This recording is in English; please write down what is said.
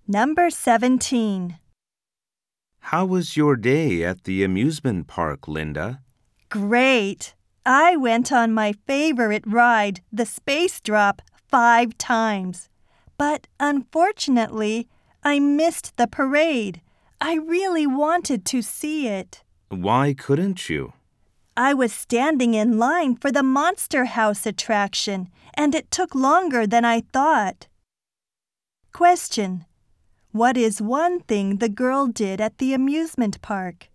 Number 17. How was your day at the amusement park, Linda? Great! I went on my favorite ride, the Space Drop, 5 times. But unfortunately, I missed the parade. I really wanted to see it. Why couldn't you? I was standing in line for the Monster House attraction, and it took longer than I thought. Question: what is one thing the girl did at the amusement park?